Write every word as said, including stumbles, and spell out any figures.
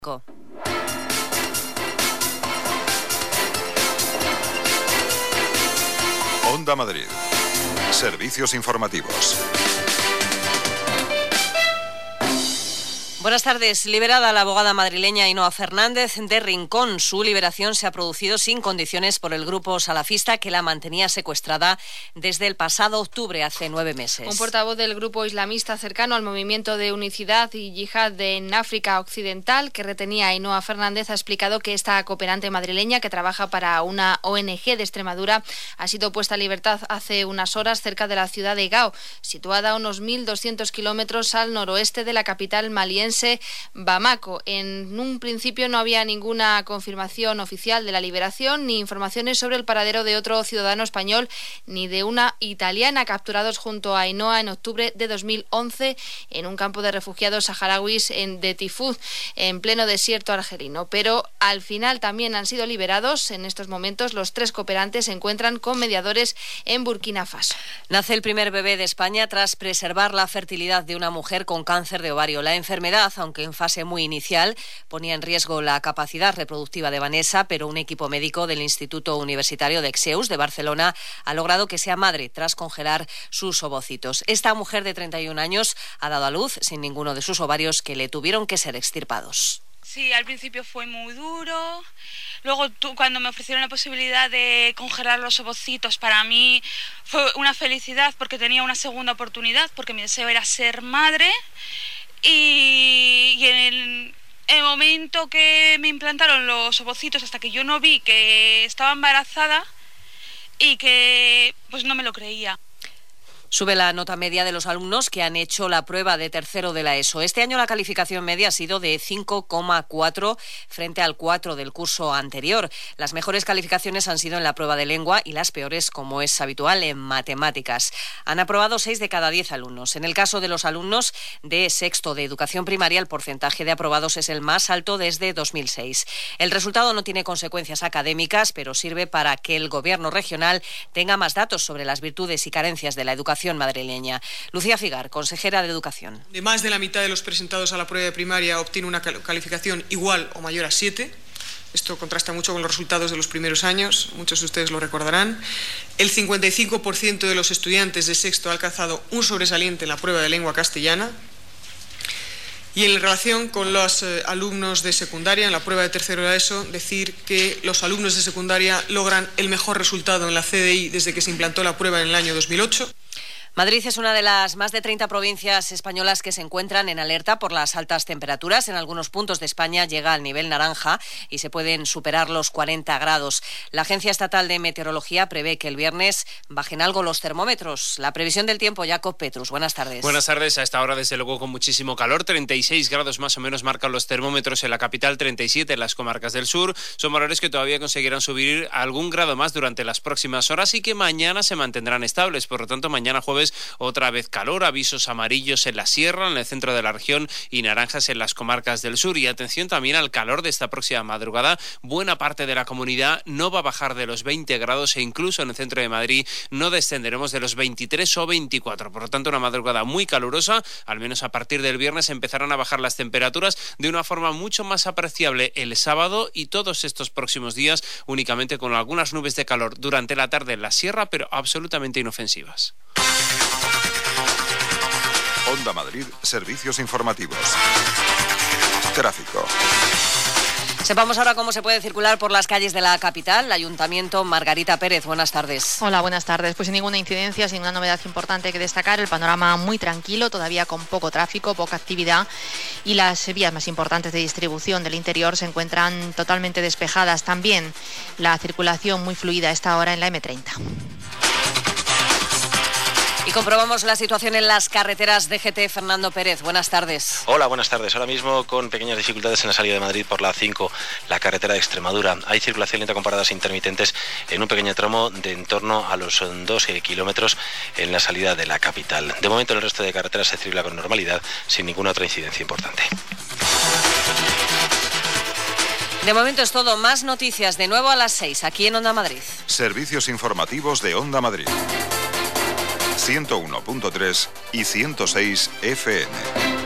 Onda Madrid. Servicios informativos. Buenas tardes. Liberada la abogada madrileña Ainhoa Fernández de Rincón. Su liberación se ha producido sin condiciones por el grupo salafista que la mantenía secuestrada desde el pasado octubre, hace nueve meses. Un portavoz del grupo islamista cercano al movimiento de unicidad y yihad en África Occidental, que retenía a Ainhoa Fernández, ha explicado que esta cooperante madrileña, que trabaja para una O N G de Extremadura, ha sido puesta en libertad hace unas horas cerca de la ciudad de Gao, situada a unos mil doscientos kilómetros al noroeste de la capital maliense Bamako. En un principio no había ninguna confirmación oficial de la liberación ni informaciones sobre el paradero de otro ciudadano español ni de una italiana capturados junto a Ainhoa en octubre de dos mil once en un campo de refugiados saharauis en de Tifú, en pleno desierto argelino. Pero al final también han sido liberados. En estos momentos los tres cooperantes se encuentran con mediadores en Burkina Faso. Nace el primer bebé de España tras preservar la fertilidad de una mujer con cáncer de ovario. La enfermedad, aunque en fase muy inicial, ponía en riesgo la capacidad reproductiva de Vanessa, pero un equipo médico del Instituto Universitario de Exeus de Barcelona ha logrado que sea madre tras congelar sus ovocitos. Esta mujer de treinta y un años ha dado a luz sin ninguno de sus ovarios, que le tuvieron que ser extirpados. Sí, al principio fue muy duro. Luego, tú, cuando me ofrecieron la posibilidad de congelar los ovocitos, para mí fue una felicidad porque tenía una segunda oportunidad, porque mi deseo era ser madre. Y, y en el, el momento que me implantaron los ovocitos, hasta que yo no vi que estaba embarazada y que pues no me lo creía. Sube la nota media de los alumnos que han hecho la prueba de tercero de la ESO. Este año la calificación media ha sido de cinco coma cuatro frente al cuatro del curso anterior. Las mejores calificaciones han sido en la prueba de lengua y las peores, como es habitual, en matemáticas. Han aprobado seis de cada diez alumnos. En el caso de los alumnos de sexto de educación primaria, el porcentaje de aprobados es el más alto desde dos mil seis. El resultado no tiene consecuencias académicas, pero sirve para que el gobierno regional tenga más datos sobre las virtudes y carencias de la educación madrileña. Lucía Figar, consejera de Educación. De más de la mitad de los presentados a la prueba de primaria obtiene una calificación igual o mayor a siete. Esto contrasta mucho con los resultados de los primeros años, muchos de ustedes lo recordarán. El cincuenta y cinco por ciento de los estudiantes de sexto ha alcanzado un sobresaliente en la prueba de lengua castellana. Y en relación con los eh, alumnos de secundaria, en la prueba de tercero de la ESO, decir que los alumnos de secundaria logran el mejor resultado en la C D I desde que se implantó la prueba en el año dos mil ocho. Madrid es una de las más de treinta provincias españolas que se encuentran en alerta por las altas temperaturas. En algunos puntos de España llega al nivel naranja y se pueden superar los cuarenta grados. La Agencia Estatal de Meteorología prevé que el viernes bajen algo los termómetros. La previsión del tiempo, Jacob Petrus. Buenas tardes. Buenas tardes. A esta hora, desde luego, con muchísimo calor. treinta y seis grados más o menos marcan los termómetros en la capital, treinta y siete en las comarcas del sur. Son valores que todavía conseguirán subir algún grado más durante las próximas horas y que mañana se mantendrán estables. Por lo tanto, mañana jueves otra vez calor, avisos amarillos en la sierra, en el centro de la región, y naranjas en las comarcas del sur. Y atención también al calor de esta próxima madrugada. Buena parte de la comunidad no va a bajar de los veinte grados e incluso en el centro de Madrid no descenderemos de los veintitrés o veinticuatro. Por lo tanto, una madrugada muy calurosa. Al menos a partir del viernes empezarán a bajar las temperaturas de una forma mucho más apreciable el sábado y todos estos próximos días, únicamente con algunas nubes de calor durante la tarde en la sierra, pero absolutamente inofensivas. Onda Madrid, servicios informativos. Tráfico. Sepamos ahora cómo se puede circular por las calles de la capital. Ayuntamiento, Margarita Pérez, buenas tardes. Hola, buenas tardes. Pues sin ninguna incidencia, sin una novedad importante que destacar, el panorama muy tranquilo, todavía con poco tráfico, poca actividad, y las vías más importantes de distribución del interior se encuentran totalmente despejadas. También la circulación muy fluida a esta hora en la eme treinta. Y comprobamos la situación en las carreteras de G T. Fernando Pérez, buenas tardes. Hola, buenas tardes. Ahora mismo con pequeñas dificultades en la salida de Madrid por la A cinco, la carretera de Extremadura. Hay circulación lenta con paradas intermitentes en un pequeño tramo de en torno a los doce kilómetros en la salida de la capital. De momento en el resto de carreteras se circula con normalidad, sin ninguna otra incidencia importante. De momento es todo. Más noticias de nuevo a las seis, aquí en Onda Madrid. Servicios informativos de Onda Madrid. ciento uno punto tres y ciento seis F M.